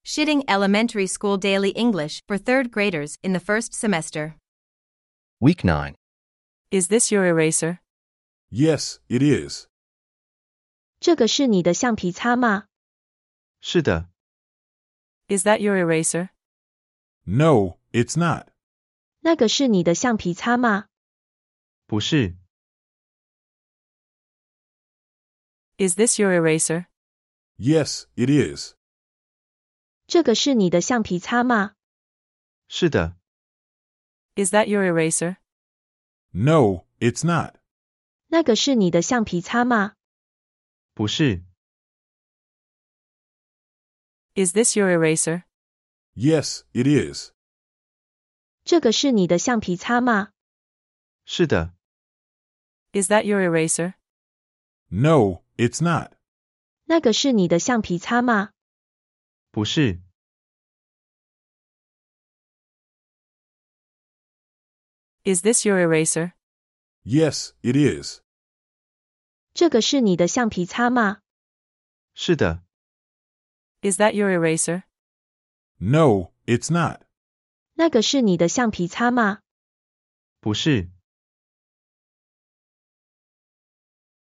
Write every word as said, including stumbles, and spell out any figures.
Shitting Elementary School Daily English for third graders in the first semester. Week nine. Is this your eraser? Yes, it is. 这个是你的橡皮擦吗？ 是的。 Is that your eraser? No, it's not. 那个是你的橡皮擦吗？ 不是。 Is this your eraser? Yes, it is. 这个是你的橡皮擦吗？ 是的。 Is that your eraser? No, it's not. 那个是你的橡皮擦吗？ 不是。 Is this your eraser? Yes, it is. 这个是你的橡皮擦吗？ 是的。 Is that your eraser? No, it's not. 那个是你的橡皮擦吗？ 不是。 Is this your eraser? Yes, it is. 这个是你的橡皮擦吗？ 是的。 Is that your eraser? No, it's not. 那个是你的橡皮擦吗？ 不是。